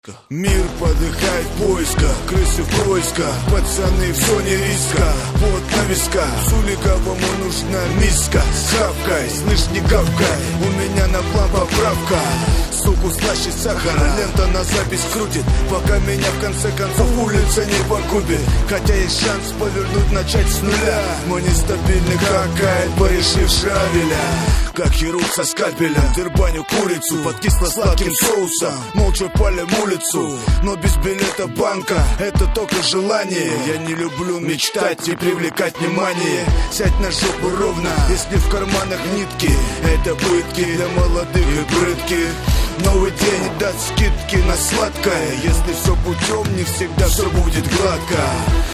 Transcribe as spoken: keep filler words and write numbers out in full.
Мир подыхает в поисках, крысы в поисках, пацаны в зоне риска, пот на висках, с уликовому нужна миска, с хавкой, слышь, не гавкай, у меня на план поправка, суку слаще сахара, лента на запись крутит, пока меня в конце концов улица не погубит, хотя есть шанс повернуть, начать с нуля, мы нестабильны, как Айбо, решив шавеля, как хирург со скальпелем, дербаню курицу под кисло-сладким соусом, молча палим улицу, но без билета банка это только желание. Я не люблю мечтать и привлекать внимание. Сядь на жопу ровно, если в карманах нитки, это пытки для молодых и прытких. Новый день даст скидки на сладкое, если все путем, не всегда все будет гладко.